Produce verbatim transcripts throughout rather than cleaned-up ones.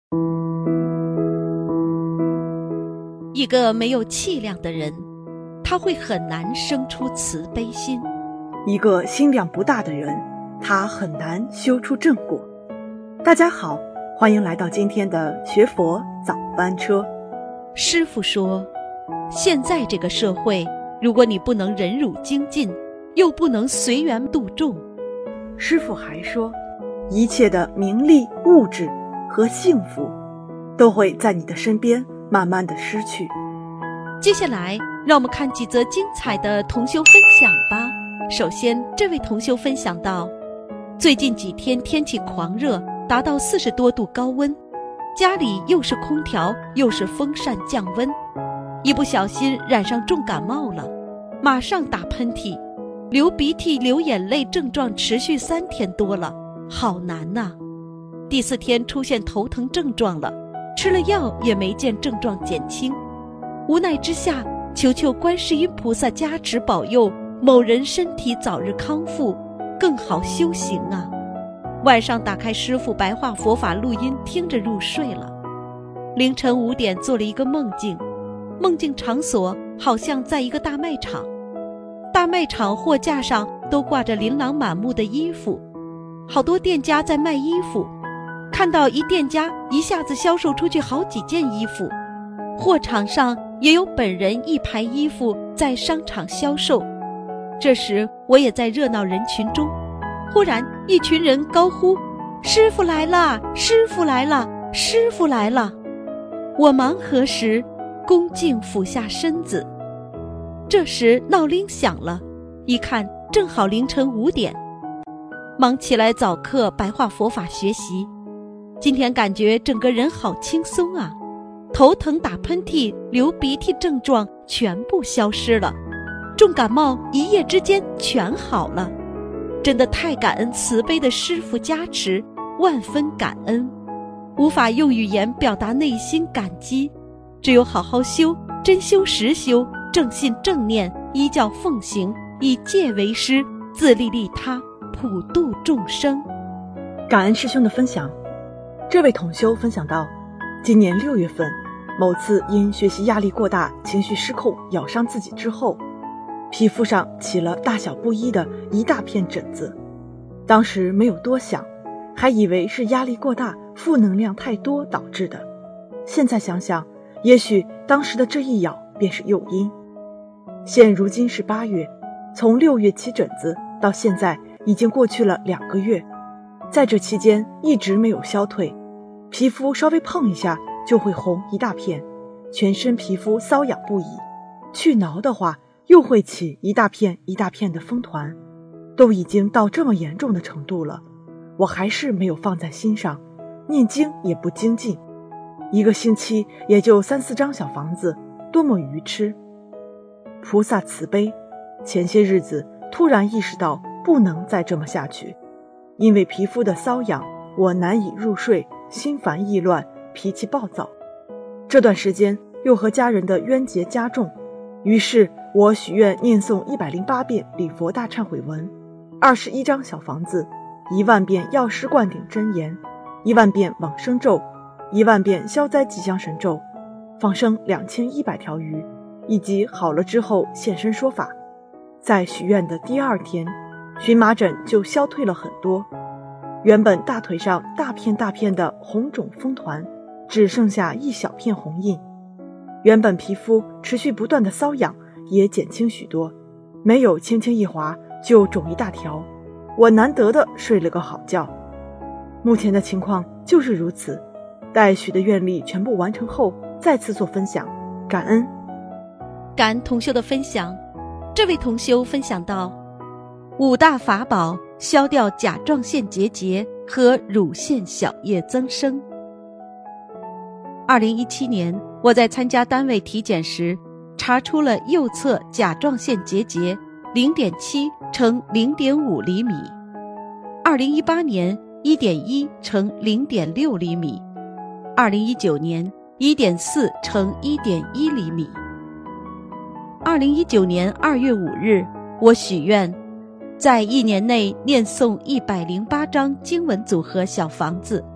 一个没有气量的人，他会很难生出慈悲心； 一个心量不大的人，他很难修出正果。大家好，欢迎来到今天的学佛早班车。 师父说，现在这个社会，如果你不能忍辱精进，又不能随缘度众。 师父还说，一切的名利、物质和幸福，都会在你的身边慢慢的失去。 接下来，让我们看几则精彩的同修分享吧。首先，这位同修分享到，最近几天天气狂热，达到四十多度高温，家里又是空调又是风扇降温，一不小心染上重感冒了，马上打喷嚏，流鼻涕流眼泪，症状持续三天多了，好难呐、啊。第四天出现头疼症状了，吃了药也没见症状减轻，无奈之下，求求观世音菩萨加持保佑某人身体早日康复，更好修行啊。晚上打开师父白话佛法录音，听着入睡了。凌晨五点做了一个梦境，梦境场所好像在一个大卖场，大卖场货架上都挂着琳琅满目的衣服，好多店家在卖衣服，看到一店家一下子销售出去好几件衣服，货场上也有本人一排衣服在商场销售。这时我也在热闹人群中，忽然一群人高呼，师父来了，师父来了，师父来了。我忙合时，恭敬俯下身子。这时闹铃响了，一看正好凌晨五点，忙起来早课白话佛法学习。今天感觉整个人好轻松啊，头疼打喷嚏流鼻涕症状全部消失了，重感冒一夜之间全好了，真的太感恩慈悲的师父加持，万分感恩，无法用语言表达内心感激，只有好好修，真修实修，正信正念，依教奉行，以戒为师，自利利他，普度众生。 感恩师兄的分享。这位同修分享到，今年六月份，某次因学习压力过大，情绪失控，咬伤自己之后，皮肤上起了大小不一的一大片疹子。当时没有多想，还以为是压力过大，负能量太多导致的。现在想想，也许当时的这一咬便是诱因。现如今是八月，从六月起疹子到现在已经过去了两个月，在这期间一直没有消退，皮肤稍微碰一下就会红一大片，全身皮肤瘙痒不已，去挠的话又会起一大片一大片的风团，都已经到这么严重的程度了，我还是没有放在心上，念经也不精进，一个星期也就三四张小房子，多么愚痴。菩萨慈悲，前些日子突然意识到不能再这么下去，因为皮肤的瘙痒，我难以入睡，心烦意乱，脾气暴躁。这段时间又和家人的冤结加重，于是我许愿念诵一百零八遍礼佛大忏悔文，二十一张小房子，一万遍药师灌顶真言，一万遍往生咒，一万遍消灾吉祥神咒，放生两千一百条鱼，以及好了之后现身说法。在许愿的第二天，荨麻疹就消退了很多，原本大腿上大片大片的红肿风团，只剩下一小片红印，原本皮肤持续不断的瘙痒也减轻许多，没有轻轻一划就肿一大条，我难得的睡了个好觉。目前的情况就是如此，待许的愿力全部完成后再次做分享，感恩。 感恩同修的分享。这位同修分享到，五大法宝消掉甲状腺结节和乳腺小叶增生。二零一七年，我在参加单位体检时，查出了右侧甲状腺结节 零点七乘零点五厘米。二零一八年 一点一乘零点六厘米，二零一九年 一点四乘一点一厘米。二零一九年二月五日，我许愿在一年内念诵一百零八张经文组合小房子，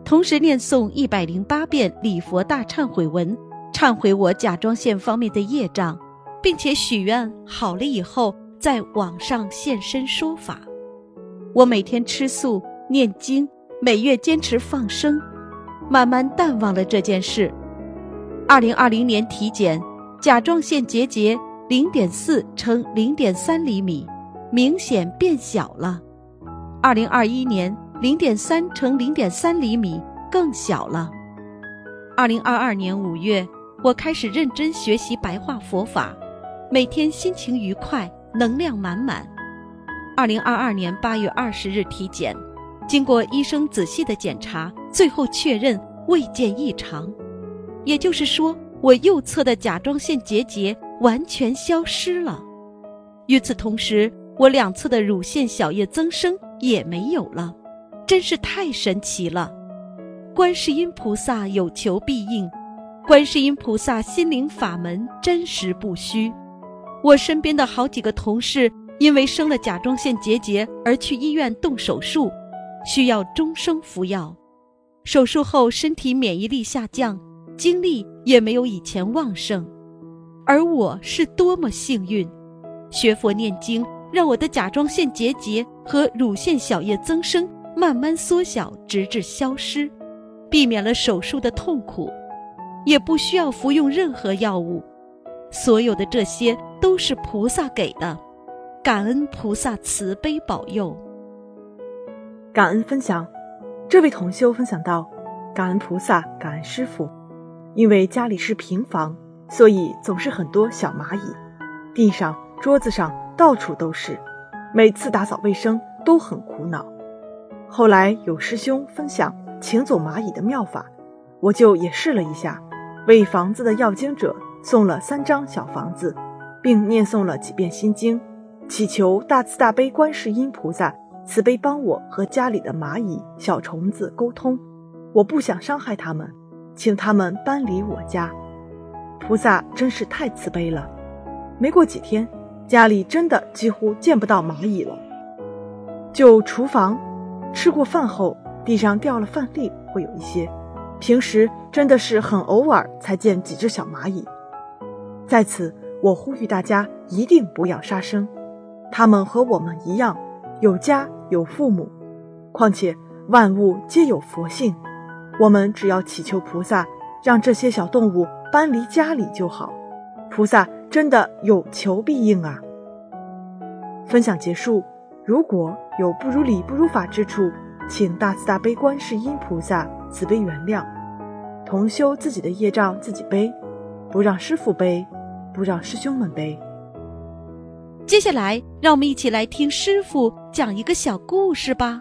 同时念诵一百零八遍礼佛大忏悔文，忏悔我甲状腺方面的业障，并且许愿好了以后在网上现身说法。我每天吃素念经，每月坚持放生，慢慢淡忘了这件事。二零二零年体检，甲状腺结节 零点四乘零点三厘米，明显变小了。二零二一年 零点三乘零点三厘米更小了。二零二二年五月，我开始认真学习白话佛法，每天心情愉快，能量满满。二零二二年八月二十日体检，经过医生仔细的检查，最后确认未见异常，也就是说，我右侧的甲状腺结节完全消失了。与此同时，我两侧的乳腺小叶增生也没有了，真是太神奇了。观世音菩萨有求必应，观世音菩萨心灵法门真实不虚。我身边的好几个同事因为生了甲状腺结节而去医院动手术，需要终生服药。手术后身体免疫力下降，精力也没有以前旺盛。而我是多么幸运，学佛念经让我的甲状腺结节和乳腺小叶增生慢慢缩小，直至消失，避免了手术的痛苦，也不需要服用任何药物。所有的这些都是菩萨给的，感恩菩萨慈悲保佑。 感恩分享，这位同修分享到，感恩菩萨，感恩师父。因为家里是平房，所以总是很多小蚂蚁，地上、桌子上到处都是，每次打扫卫生都很苦恼。后来有师兄分享请走蚂蚁的妙法，我就也试了一下，为房子的要经者送了三张小房子，并念诵了几遍心经，祈求大慈大悲观世音菩萨慈悲帮我和家里的蚂蚁小虫子沟通，我不想伤害他们，请他们搬离我家。菩萨真是太慈悲了，没过几天，家里真的几乎见不到蚂蚁了。就厨房，吃过饭后地上掉了饭粒会有一些，平时真的是很偶尔才见几只小蚂蚁。在此我呼吁大家一定不要杀生，他们和我们一样有家有父母，况且万物皆有佛性，我们只要祈求菩萨让这些小动物搬离家里就好，菩萨真的有求必应啊。分享结束，如果有不如理不如法之处，请大慈大悲观世音菩萨慈悲原谅，同修自己的业障自己背，不让师父背，不让师兄们背。 接下来让我们一起来听师父讲一个小故事吧。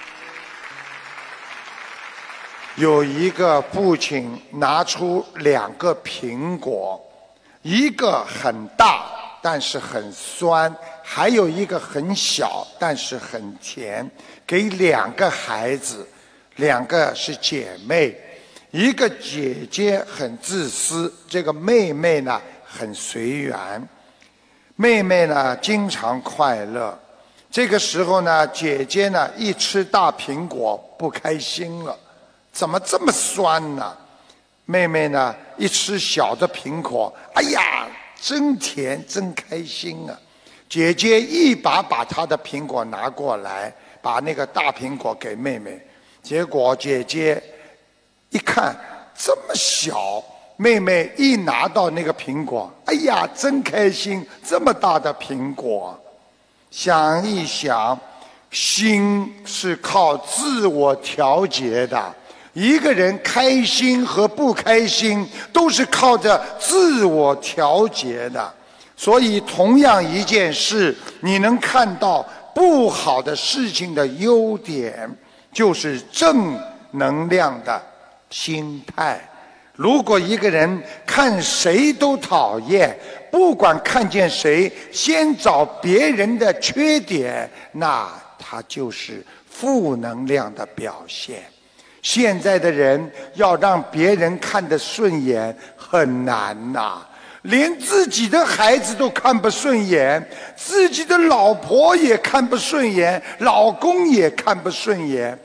有一个父亲拿出两个苹果，一个很大但是很酸，还有一个很小但是很甜，给两个孩子，两个是姐妹，一个姐姐很自私，这个妹妹呢很随缘。妹妹呢经常快乐，这个时候呢，姐姐呢一吃大苹果不开心了，怎么这么酸呢？妹妹呢一吃小的苹果，哎呀真甜真开心啊。姐姐一把把她的苹果拿过来，把那个大苹果给妹妹，结果姐姐一看这么小，妹妹一拿到那个苹果，哎呀真开心，这么大的苹果。想一想，心是靠自我调节的，一个人开心和不开心都是靠着自我调节的。所以同样一件事，你能看到不好的事情的优点，就是正能量的心态。如果一个人看谁都讨厌，不管看见谁先找别人的缺点，那他就是负能量的表现。现在的人要让别人看得顺眼很难呐，连自己的孩子都看不顺眼，自己的老婆也看不顺眼，老公也看不顺眼，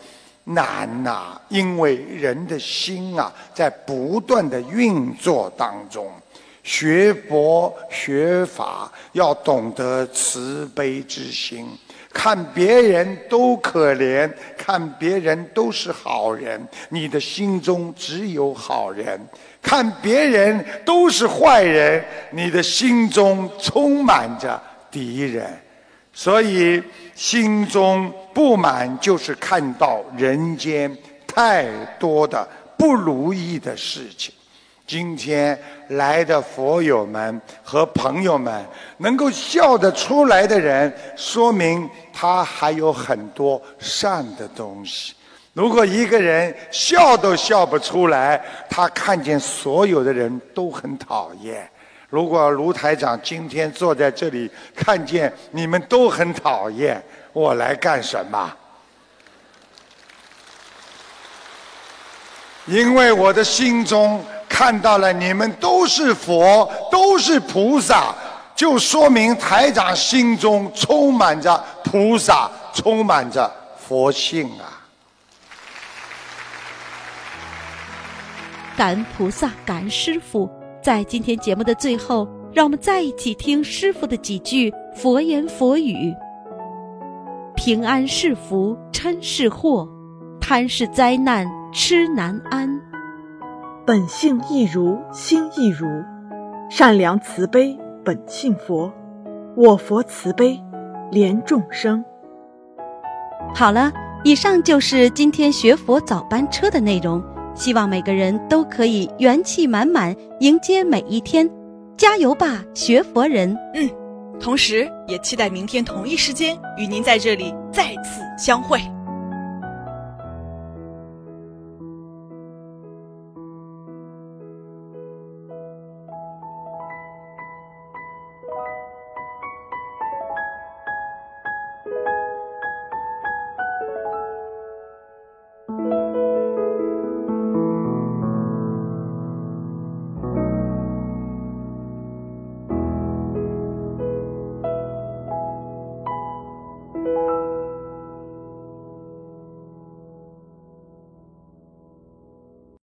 难呐、啊，因为人的心啊，在不断的运作当中。学佛学法要懂得慈悲之心，看别人都可怜，看别人都是好人，你的心中只有好人；看别人都是坏人，你的心中充满着敌人。所以心中不满，就是看到人间太多的不如意的事情。今天来的佛友们和朋友们，能够笑得出来的人，说明他还有很多善的东西。如果一个人笑都笑不出来，他看见所有的人都很讨厌。如果卢台长今天坐在这里，看见你们都很讨厌，我来干什么？因为我的心中看到了你们都是佛，都是菩萨，就说明台长心中充满着菩萨，充满着佛性啊！ 感恩菩萨，感恩师父。在今天节目的最后，让我们再一起听师父的几句佛言佛语：平安是福，嗔是祸，贪是灾难，痴难安。 本性亦如，心亦如，善良慈悲本性佛，我佛慈悲怜众生。 好了，以上就是今天学佛早班车的内容，希望每个人都可以元气满满迎接每一天，加油吧，学佛人！ 嗯，同时也期待明天同一时间与您在这里再次相会。